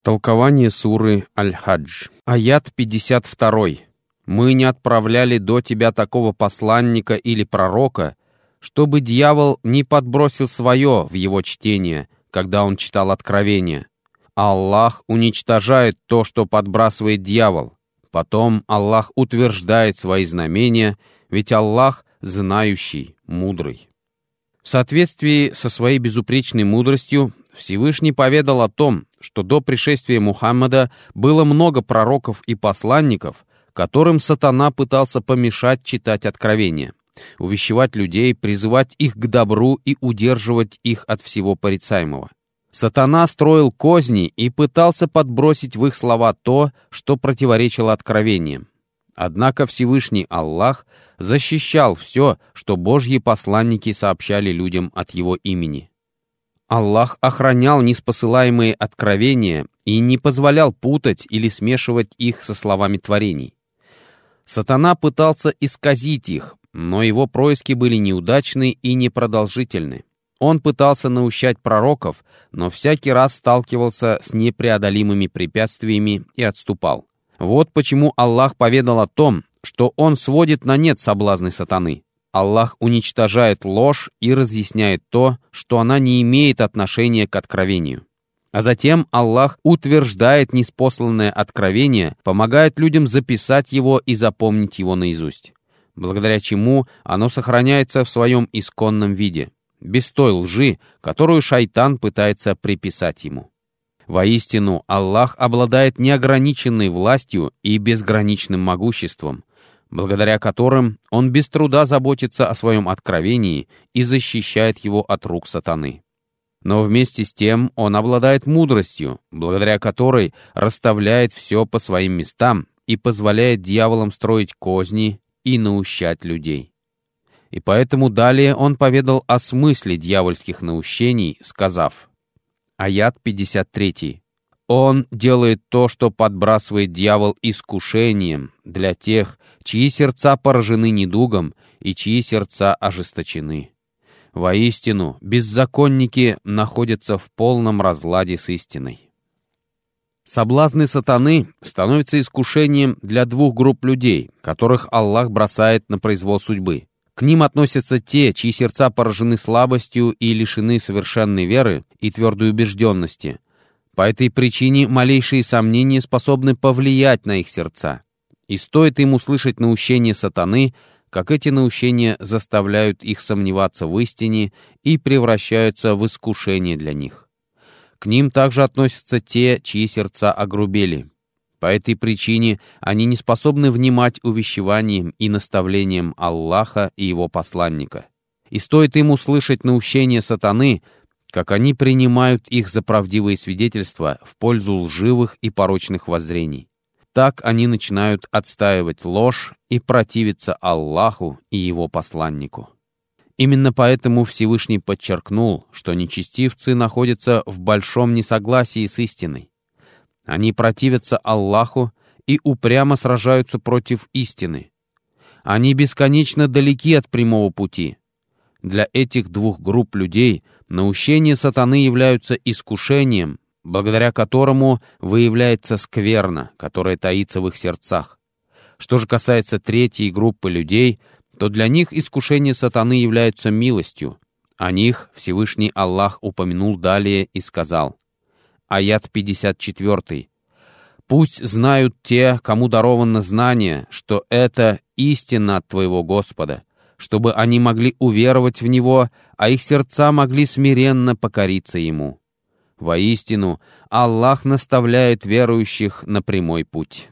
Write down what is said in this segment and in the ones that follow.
Толкование суры Аль-Хадж. Аят 52. «Мы не отправляли до тебя такого посланника или пророка, чтобы дьявол не подбросил свое в его чтение, когда он читал Откровение. Аллах уничтожает то, что подбрасывает дьявол. Потом Аллах утверждает свои знамения, ведь Аллах знающий, мудрый». В соответствии со своей безупречной мудростью Всевышний поведал о том, что до пришествия Мухаммада было много пророков и посланников, которым сатана пытался помешать читать Откровение, увещевать людей, призывать их к добру и удерживать их от всего порицаемого. Сатана строил козни и пытался подбросить в их слова то, что противоречило Откровениям. Однако Всевышний Аллах защищал все, что Божьи посланники сообщали людям от Его имени. Аллах охранял ниспосылаемые откровения и не позволял путать или смешивать их со словами творений. Сатана пытался исказить их, но его происки были неудачны и непродолжительны. Он пытался наущать пророков, но всякий раз сталкивался с непреодолимыми препятствиями и отступал. Вот почему Аллах поведал о том, что Он сводит на нет соблазны сатаны. Аллах уничтожает ложь и разъясняет то, что она не имеет отношения к откровению. А затем Аллах утверждает ниспосланное откровение, помогает людям записать его и запомнить его наизусть, благодаря чему оно сохраняется в своем исконном виде, без той лжи, которую шайтан пытается приписать ему. Воистину, Аллах обладает неограниченной властью и безграничным могуществом, благодаря которым Он без труда заботится о своем откровении и защищает его от рук сатаны. Но вместе с тем Он обладает мудростью, благодаря которой расставляет все по своим местам и позволяет дьяволам строить козни и наущать людей. И поэтому далее Он поведал о смысле дьявольских наущений, сказав, аят 53. «Он делает то, что подбрасывает дьявол искушением для тех, чьи сердца поражены недугом и чьи сердца ожесточены. Воистину, беззаконники находятся в полном разладе с истиной». Соблазны сатаны становятся искушением для двух групп людей, которых Аллах бросает на произвол судьбы. К ним относятся те, чьи сердца поражены слабостью и лишены совершенной веры и твердой убежденности. По этой причине малейшие сомнения способны повлиять на их сердца. И стоит им услышать наущение сатаны, как эти наущения заставляют их сомневаться в истине и превращаются в искушение для них. К ним также относятся те, чьи сердца огрубели. По этой причине они не способны внимать увещеваниям и наставлениям Аллаха и Его посланника. И стоит им услышать наущение сатаны, как они принимают их за правдивые свидетельства в пользу лживых и порочных воззрений. Так они начинают отстаивать ложь и противиться Аллаху и Его посланнику. Именно поэтому Всевышний подчеркнул, что нечестивцы находятся в большом несогласии с истиной. Они противятся Аллаху и упрямо сражаются против истины. Они бесконечно далеки от прямого пути. Для этих двух групп людей наущения сатаны являются искушением, благодаря которому выявляется скверна, которая таится в их сердцах. Что же касается третьей группы людей, то для них искушения сатаны являются милостью. О них Всевышний Аллах упомянул далее и сказал, аят 54. «Пусть знают те, кому даровано знание, что это истина от твоего Господа, чтобы они могли уверовать в Него, а их сердца могли смиренно покориться Ему. Воистину, Аллах наставляет верующих на прямой путь».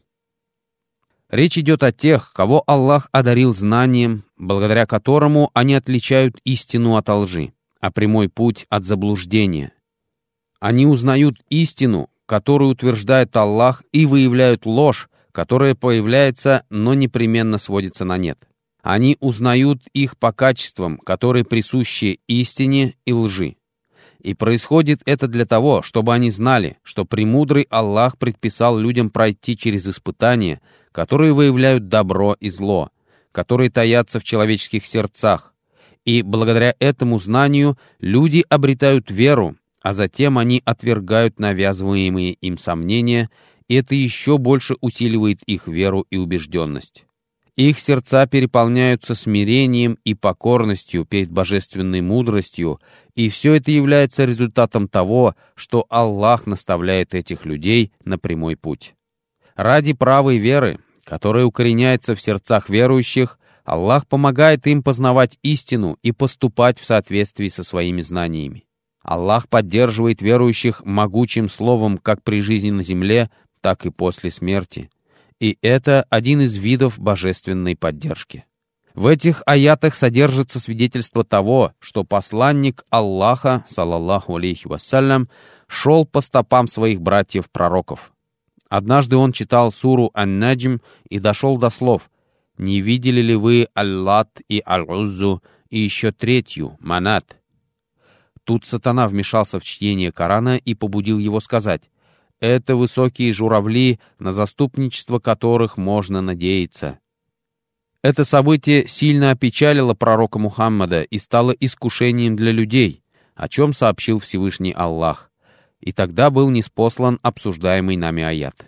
Речь идет о тех, кого Аллах одарил знанием, благодаря которому они отличают истину от лжи, а прямой путь от заблуждения. Они узнают истину, которую утверждает Аллах, и выявляют ложь, которая появляется, но непременно сводится на нет. Они узнают их по качествам, которые присущи истине и лжи. И происходит это для того, чтобы они знали, что премудрый Аллах предписал людям пройти через испытания, которые выявляют добро и зло, которые таятся в человеческих сердцах. И благодаря этому знанию люди обретают веру, а затем они отвергают навязываемые им сомнения, и это еще больше усиливает их веру и убежденность. Их сердца переполняются смирением и покорностью перед божественной мудростью, и все это является результатом того, что Аллах наставляет этих людей на прямой путь. Ради правой веры, которая укореняется в сердцах верующих, Аллах помогает им познавать истину и поступать в соответствии со своими знаниями. Аллах поддерживает верующих могучим словом как при жизни на земле, так и после смерти. И это один из видов божественной поддержки. В этих аятах содержится свидетельство того, что посланник Аллаха, саллаллаху алейхи вассалям, шел по стопам своих братьев-пророков. Однажды он читал суру Ан-Наджм и дошел до слов: «Не видели ли вы Аллат и Аль-Уззу и еще третью, Манат?» Тут сатана вмешался в чтение Корана и побудил его сказать: «Это высокие журавли, на заступничество которых можно надеяться». Это событие сильно опечалило пророка Мухаммада и стало искушением для людей, о чем сообщил Всевышний Аллах. И тогда был ниспослан обсуждаемый нами аят.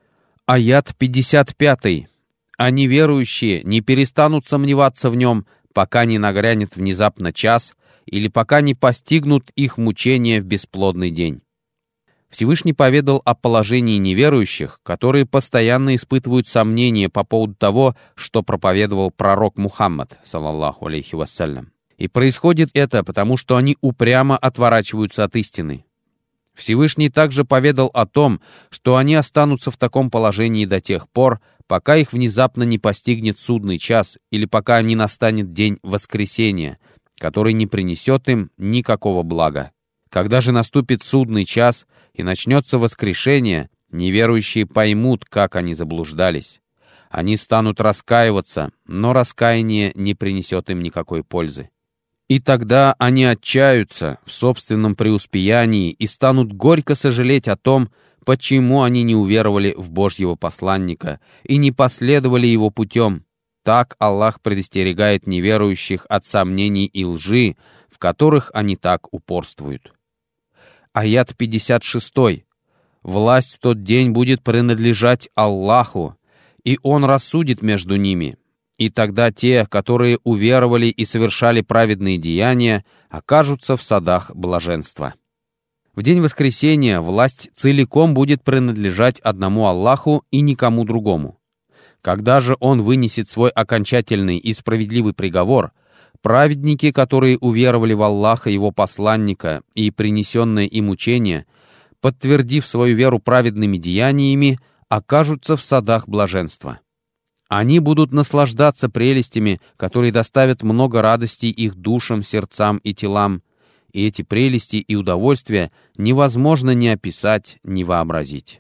Аят 55. «А неверующие не перестанут сомневаться в нем, пока не нагрянет внезапно час, или пока не постигнут их мучения в бесплодный день». Всевышний поведал о положении неверующих, которые постоянно испытывают сомнения по поводу того, что проповедовал пророк Мухаммад, саллаллаху алейхи вассалям. И происходит это потому, что они упрямо отворачиваются от истины. Всевышний также поведал о том, что они останутся в таком положении до тех пор, пока их внезапно не постигнет судный час или пока не настанет день воскресения, который не принесет им никакого блага. Когда же наступит судный час и начнется воскрешение, неверующие поймут, как они заблуждались. Они станут раскаиваться, но раскаяние не принесет им никакой пользы. И тогда они отчаются в собственном преуспеянии и станут горько сожалеть о том, почему они не уверовали в Божьего посланника и не последовали его путем. Так Аллах предостерегает неверующих от сомнений и лжи, в которых они так упорствуют. Аят 56. «Власть в тот день будет принадлежать Аллаху, и Он рассудит между ними. И тогда те, которые уверовали и совершали праведные деяния, окажутся в садах блаженства». В день воскресения власть целиком будет принадлежать одному Аллаху и никому другому. Когда же Он вынесет свой окончательный и справедливый приговор, праведники, которые уверовали в Аллаха, Его посланника и принесенное им учение, подтвердив свою веру праведными деяниями, окажутся в садах блаженства. Они будут наслаждаться прелестями, которые доставят много радости их душам, сердцам и телам, и эти прелести и удовольствия невозможно ни описать, ни вообразить.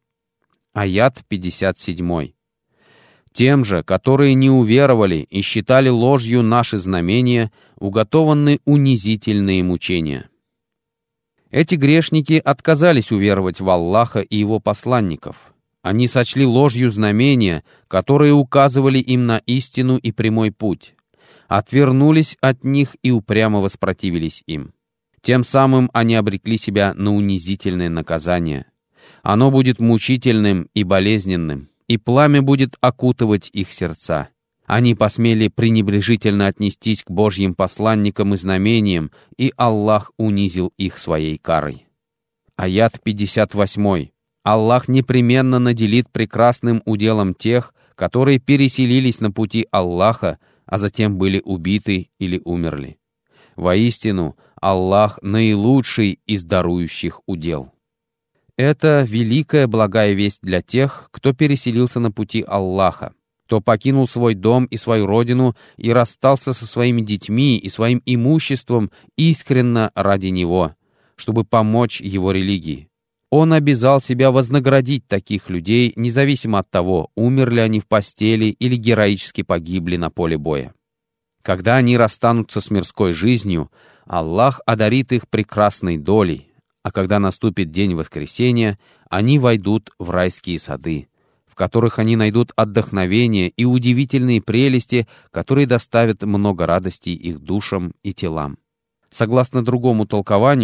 Аят 57. «Тем же, которые не уверовали и считали ложью наши знамения, уготованы унизительные мучения». Эти грешники отказались уверовать в Аллаха и Его посланников. Они сочли ложью знамения, которые указывали им на истину и прямой путь, отвернулись от них и упрямо воспротивились им. Тем самым они обрекли себя на унизительное наказание. Оно будет мучительным и болезненным, и пламя будет окутывать их сердца. Они посмели пренебрежительно отнестись к Божьим посланникам и знамениям, и Аллах унизил их своей карой. Аят 58. Аллах непременно наделит прекрасным уделом тех, которые переселились на пути Аллаха, а затем были убиты или умерли. Воистину, Аллах наилучший из дарующих удел. Это великая благая весть для тех, кто переселился на пути Аллаха, кто покинул свой дом и свою родину и расстался со своими детьми и своим имуществом искренно ради Него, чтобы помочь Его религии. Он обязал себя вознаградить таких людей, независимо от того, умерли они в постели или героически погибли на поле боя. Когда они расстанутся с мирской жизнью, Аллах одарит их прекрасной долей, а когда наступит день воскресения, они войдут в райские сады, в которых они найдут отдохновение и удивительные прелести, которые доставят много радости их душам и телам. Согласно другому толкованию,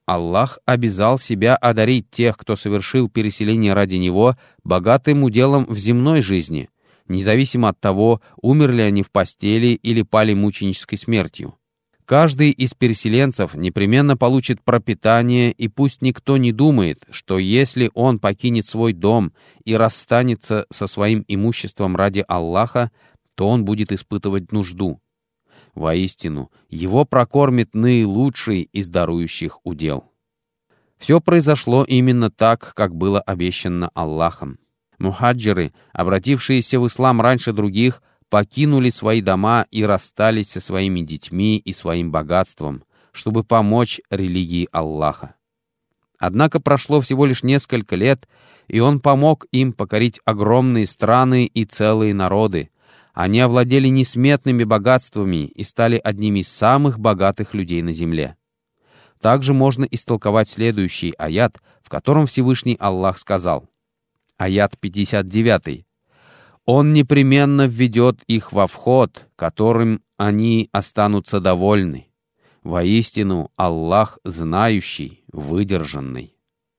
Аллах обязал себя одарить тех, кто совершил переселение ради Него, богатым уделом в земной жизни, независимо от того, умерли они в постели или пали мученической смертью. Каждый из переселенцев непременно получит пропитание, и пусть никто не думает, что если он покинет свой дом и расстанется со своим имуществом ради Аллаха, то он будет испытывать нужду. Воистину, его прокормит наилучший из дарующих удел. Все произошло именно так, как было обещано Аллахом. Мухаджиры, обратившиеся в ислам раньше других, покинули свои дома и расстались со своими детьми и своим богатством, чтобы помочь религии Аллаха. Однако прошло всего лишь несколько лет, и Он помог им покорить огромные страны и целые народы. Они овладели несметными богатствами и стали одними из самых богатых людей на земле. Также можно истолковать следующий аят, в котором Всевышний Аллах сказал, аят 59: «Он непременно введет их во вход, которым они останутся довольны. Воистину, Аллах знающий, выдержанный».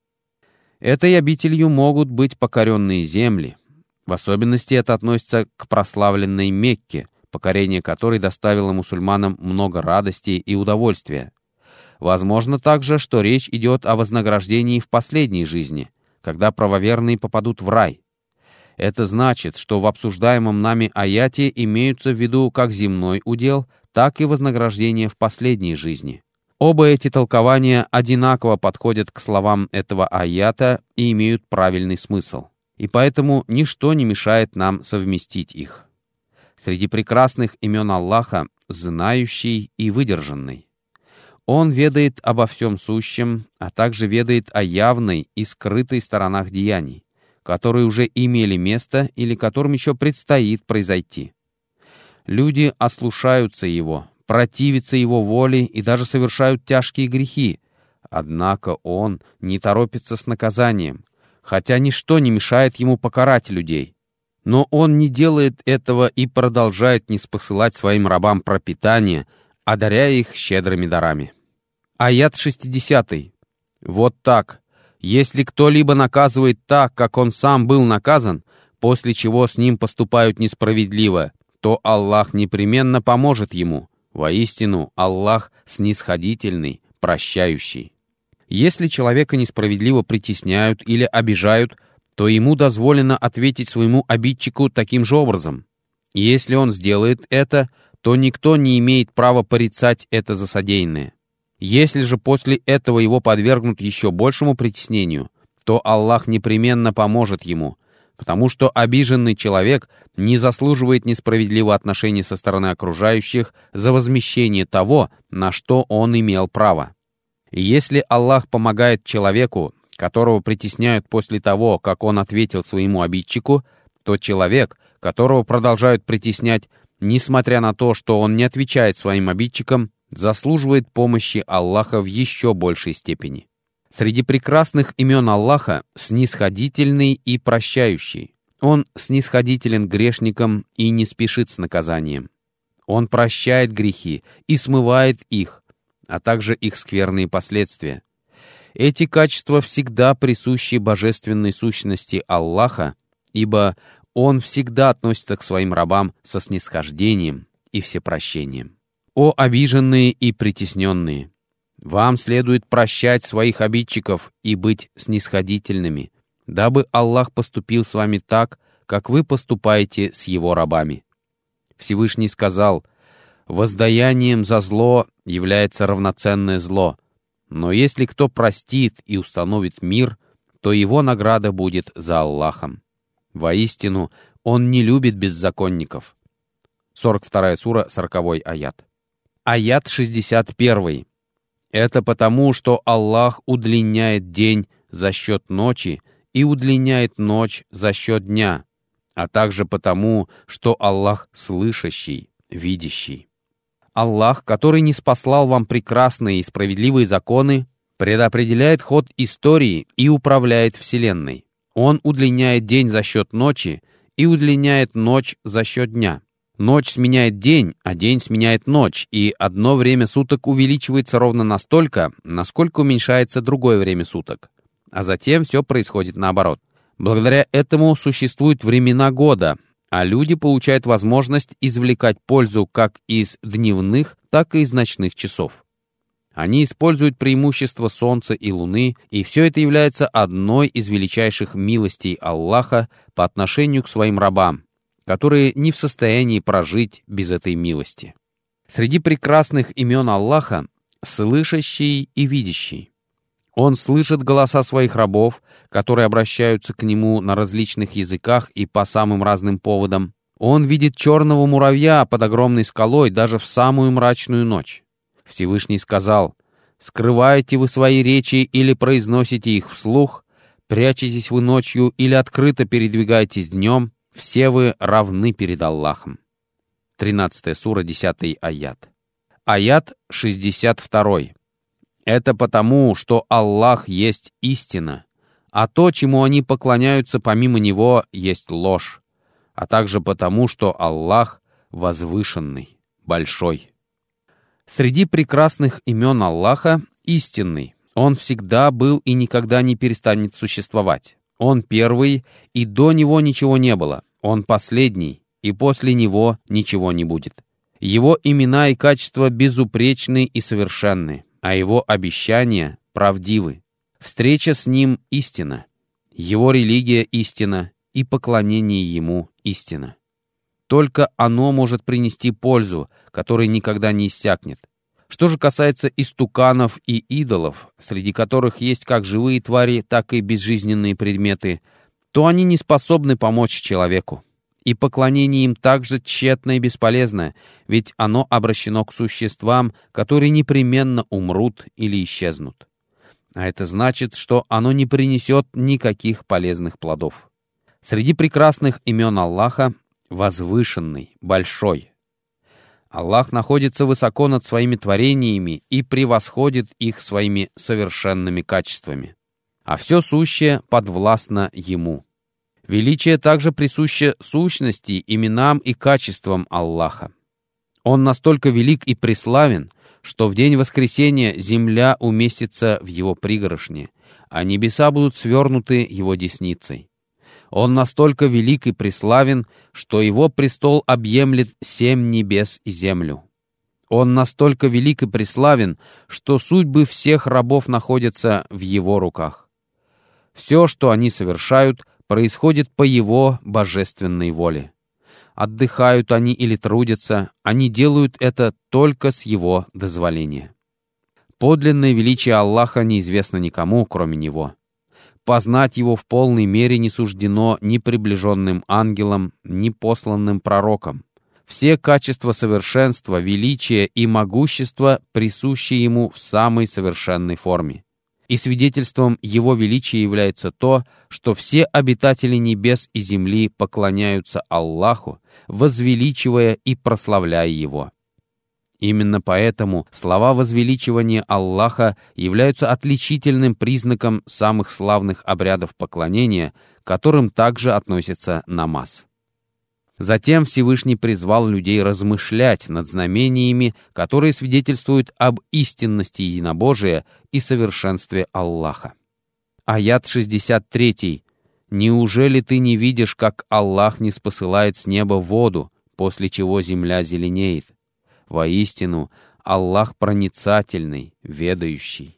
Этой обителью могут быть покоренные земли. В особенности это относится к прославленной Мекке, покорение которой доставило мусульманам много радости и удовольствия. Возможно также, что речь идет о вознаграждении в последней жизни, когда правоверные попадут в рай. Это значит, что в обсуждаемом нами аяте имеются в виду как земной удел, так и вознаграждение в последней жизни. Оба эти толкования одинаково подходят к словам этого аята и имеют правильный смысл. И поэтому ничто не мешает нам совместить их. Среди прекрасных имен Аллаха — знающий и выдержанный. Он ведает обо всем сущем, а также ведает о явной и скрытой сторонах деяний, которые уже имели место или которым еще предстоит произойти. Люди ослушаются Его, противятся Его воле и даже совершают тяжкие грехи, однако Он не торопится с наказанием, хотя ничто не мешает Ему покарать людей. Но Он не делает этого и продолжает ниспосылать своим рабам пропитание, одаряя их щедрыми дарами. Аят 60. Вот так. Если кто-либо наказывает так, как он сам был наказан, после чего с ним поступают несправедливо, то Аллах непременно поможет ему. Воистину, Аллах снисходительный, прощающий. Если человека несправедливо притесняют или обижают, то ему дозволено ответить своему обидчику таким же образом. И если он сделает это, то никто не имеет права порицать это за содеянное. Если же после этого его подвергнут еще большему притеснению, то Аллах непременно поможет ему, потому что обиженный человек не заслуживает несправедливого отношения со стороны окружающих за возмещение того, на что он имел право. И если Аллах помогает человеку, которого притесняют после того, как он ответил своему обидчику, то человек, которого продолжают притеснять, несмотря на то, что он не отвечает своим обидчикам, заслуживает помощи Аллаха в еще большей степени. Среди прекрасных имен Аллаха — снисходительный и прощающий. Он снисходителен к грешникам и не спешит с наказанием. Он прощает грехи и смывает их, а также их скверные последствия. Эти качества всегда присущи божественной сущности Аллаха, ибо Он всегда относится к своим рабам со снисхождением и всепрощением. О обиженные и притесненные! Вам следует прощать своих обидчиков и быть снисходительными, дабы Аллах поступил с вами так, как вы поступаете с Его рабами. Всевышний сказал: «Воздаянием за зло является равноценное зло, но если кто простит и установит мир, то его награда будет за Аллахом. Воистину, Он не любит беззаконников». 42 сура, 40 аят. Аят 61. Это потому, что Аллах удлиняет день за счет ночи и удлиняет ночь за счет дня, а также потому, что Аллах слышащий, видящий. Аллах, который ниспослал вам прекрасные и справедливые законы, предопределяет ход истории и управляет Вселенной. Он удлиняет день за счет ночи и удлиняет ночь за счет дня. Ночь сменяет день, а день сменяет ночь, и одно время суток увеличивается ровно настолько, насколько уменьшается другое время суток. А затем все происходит наоборот. Благодаря этому существуют времена года, а люди получают возможность извлекать пользу как из дневных, так и из ночных часов. Они используют преимущества Солнца и Луны, и все это является одной из величайших милостей Аллаха по отношению к своим рабам, которые не в состоянии прожить без этой милости. Среди прекрасных имен Аллаха — слышащий и видящий. Он слышит голоса своих рабов, которые обращаются к нему на различных языках и по самым разным поводам. Он видит черного муравья под огромной скалой даже в самую мрачную ночь. Всевышний сказал: «Скрываете вы свои речи или произносите их вслух, прячетесь вы ночью или открыто передвигаетесь днем, все вы равны перед Аллахом». 13 сура, 10 аят. Аят 62. Это потому, что Аллах есть истина, а то, чему они поклоняются помимо Него, есть ложь, а также потому, что Аллах возвышенный, большой. Среди прекрасных имен Аллаха — истинный. Он всегда был и никогда не перестанет существовать. Он первый, и до Него ничего не было. Он последний, и после Него ничего не будет. Его имена и качества безупречны и совершенны, а Его обещания правдивы. Встреча с Ним — истина. Его религия — истина, и поклонение Ему — истина. Только оно может принести пользу, которая никогда не иссякнет. Что же касается истуканов и идолов, среди которых есть как живые твари, так и безжизненные предметы, то они не способны помочь человеку. И поклонение им также тщетно и бесполезно, ведь оно обращено к существам, которые непременно умрут или исчезнут. А это значит, что оно не принесет никаких полезных плодов. Среди прекрасных имен Аллаха — возвышенный, большой. Аллах находится высоко над своими творениями и превосходит их своими совершенными качествами. А все сущее подвластно Ему. Величие также присуще сущности, именам и качествам Аллаха. Он настолько велик и преславен, что в день воскресения земля уместится в Его пригоршне, а небеса будут свернуты Его десницей. Он настолько велик и преславен, что Его престол объемлет 7 небес и землю. Он настолько велик и преславен, что судьбы всех рабов находятся в Его руках. Все, что они совершают, происходит по Его божественной воле. Отдыхают они или трудятся, они делают это только с Его дозволения. Подлинное величие Аллаха неизвестно никому, кроме Него. Познать Его в полной мере не суждено ни приближенным ангелам, ни посланным пророкам. Все качества совершенства, величия и могущества присущи Ему в самой совершенной форме. И свидетельством Его величия является то, что все обитатели небес и земли поклоняются Аллаху, возвеличивая и прославляя Его. Именно поэтому слова возвеличивания Аллаха являются отличительным признаком самых славных обрядов поклонения, к которым также относится намаз. Затем Всевышний призвал людей размышлять над знамениями, которые свидетельствуют об истинности единобожия и совершенстве Аллаха. Аят 63. «Неужели ты не видишь, как Аллах ниспосылает с неба воду, после чего земля зеленеет? Воистину, Аллах проницательный, ведающий».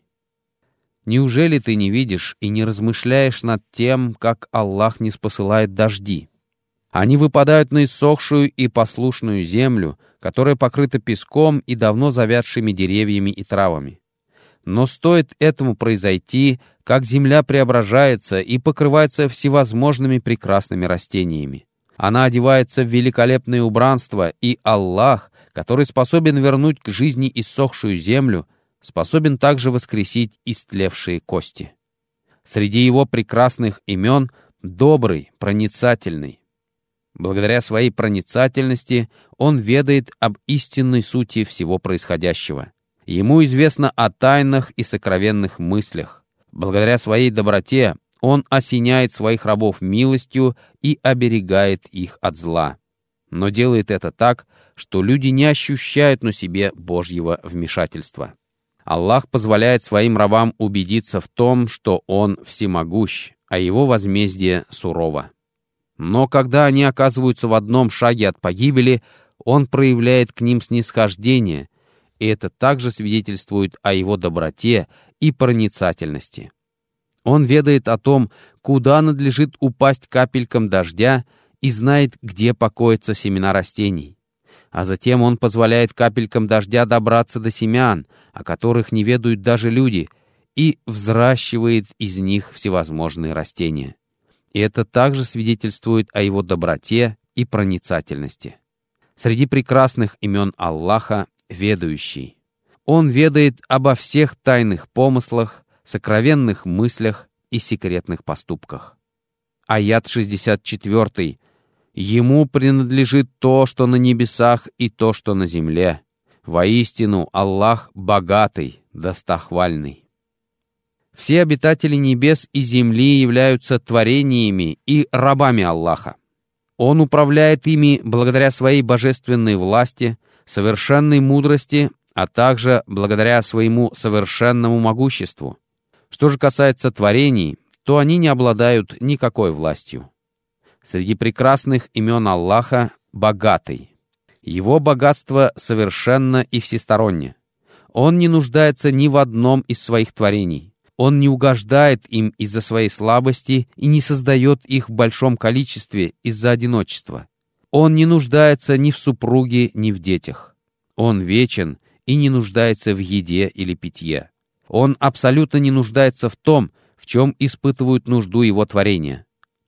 Неужели ты не видишь и не размышляешь над тем, как Аллах ниспосылает дожди? Они выпадают на иссохшую и послушную землю, которая покрыта песком и давно завядшими деревьями и травами. Но стоит этому произойти, как земля преображается и покрывается всевозможными прекрасными растениями. Она одевается в великолепное убранство, и Аллах, который способен вернуть к жизни иссохшую землю, способен также воскресить истлевшие кости. Среди Его прекрасных имен — добрый, проницательный. Благодаря своей проницательности Он ведает об истинной сути всего происходящего. Ему известно о тайных и сокровенных мыслях. Благодаря своей доброте Он осеняет своих рабов милостью и оберегает их от зла. но делает это так, что люди не ощущают на себе Божьего вмешательства. Аллах позволяет своим рабам убедиться в том, что Он всемогущ, а Его возмездие сурово. Но когда они оказываются в одном шаге от погибели, Он проявляет к ним снисхождение, и это также свидетельствует о Его доброте и проницательности. Он ведает о том, куда надлежит упасть капелькам дождя, и знает, где покоятся семена растений. А затем Он позволяет капелькам дождя добраться до семян, о которых не ведают даже люди, и взращивает из них всевозможные растения. И это также свидетельствует о Его доброте и проницательности. Среди прекрасных имен Аллаха — ведающий. Он ведает обо всех тайных помыслах, сокровенных мыслях и секретных поступках. Аят 64. «Ему принадлежит то, что на небесах, и то, что на земле. Воистину, Аллах богатый, достохвальный». Все обитатели небес и земли являются творениями и рабами Аллаха. Он управляет ими благодаря своей божественной власти, совершенной мудрости, а также благодаря своему совершенному могуществу. Что же касается творений, то они не обладают никакой властью. Среди прекрасных имен Аллаха — богатый. Его богатство совершенно и всесторонне. Он не нуждается ни в одном из своих творений. Он не угождает им из-за своей слабости и не создает их в большом количестве из-за одиночества. Он не нуждается ни в супруге, ни в детях. Он вечен и не нуждается в еде или питье. Он абсолютно не нуждается в том, в чем испытывают нужду его творения.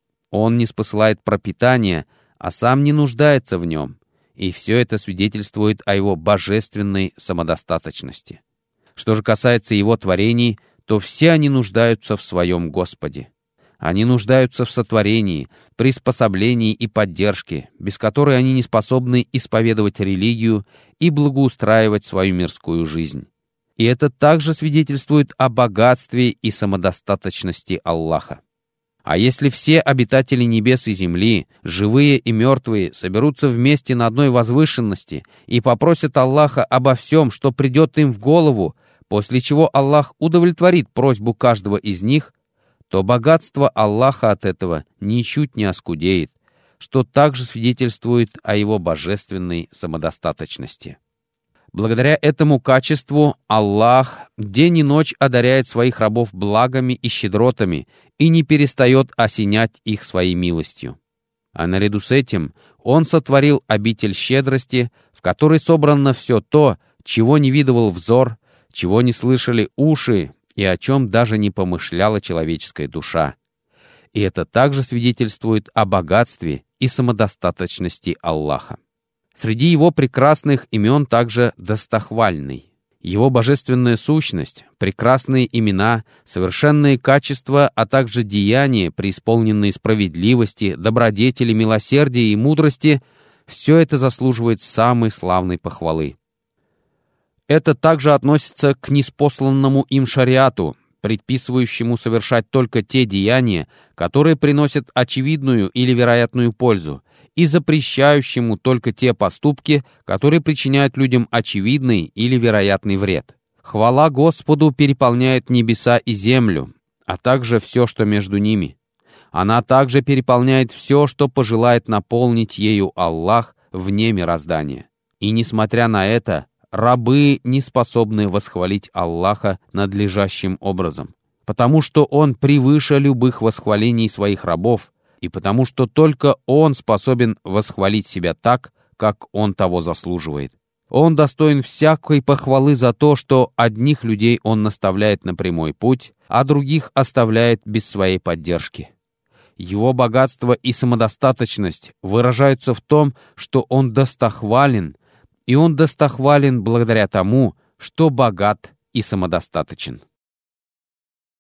Он не спосылает пропитание, а сам не нуждается в нем, и все это свидетельствует о его божественной самодостаточности. Что же касается его творений, то все они нуждаются в своем Господе. Они нуждаются в сотворении, приспособлении и поддержке, без которой они не способны исповедовать религию и благоустраивать свою мирскую жизнь. И это также свидетельствует о богатстве и самодостаточности Аллаха. А если все обитатели небес и земли, живые и мертвые, соберутся вместе на одной возвышенности и попросят Аллаха обо всем, что придет им в голову, после чего Аллах удовлетворит просьбу каждого из них, то богатство Аллаха от этого ничуть не оскудеет, что также свидетельствует о Его божественной самодостаточности. Благодаря этому качеству Аллах день и ночь одаряет своих рабов благами и щедротами и не перестает осенять их своей милостью. А наряду с этим Он сотворил обитель щедрости, в которой собрано все то, чего не видывал взор, чего не слышали уши и о чем даже не помышляла человеческая душа. И это также свидетельствует о богатстве и самодостаточности Аллаха. Среди Его прекрасных имен также достохвальный. Его божественная сущность, прекрасные имена, совершенные качества, а также деяния, преисполненные справедливости, добродетели, милосердия и мудрости — все это заслуживает самой славной похвалы. Это также относится к ниспосланному им шариату, предписывающему совершать только те деяния, которые приносят очевидную или вероятную пользу, и запрещающему только те поступки, которые причиняют людям очевидный или вероятный вред. Хвала Господу переполняет небеса и землю, а также все, что между ними. Она также переполняет все, что пожелает наполнить ею Аллах вне мироздания. И несмотря на это, рабы не способны восхвалить Аллаха надлежащим образом, потому что Он превыше любых восхвалений своих рабов, и потому что только Он способен восхвалить себя так, как Он того заслуживает. Он достоин всякой похвалы за то, что одних людей Он наставляет на прямой путь, а других оставляет без своей поддержки. Его богатство и самодостаточность выражаются в том, что Он достохвален, и Он достохвален благодаря тому, что богат и самодостаточен.